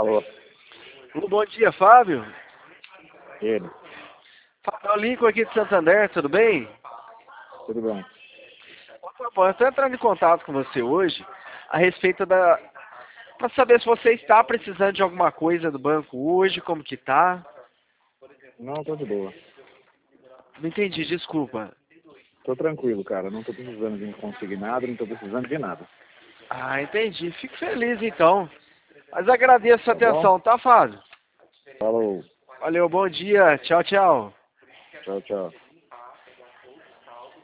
Alô, Bom dia, Fábio. ele, Fábio, é o Lincoln aqui de Santander, tudo bem? tudo bem? Bom, eu estou entrando em contato com você hoje a respeito da... para saber se você está precisando de alguma coisa do banco hoje, como que tá. Não, tô de boa. Não entendi, desculpa. Tô tranquilo, cara. Não tô precisando de consignado, não tô precisando de nada. Ah, entendi. Fico feliz então. Mas agradeço a sua Tá bom? atenção, tá, Fábio? Falou. Valeu, bom dia. Tchau, tchau. Tchau, tchau.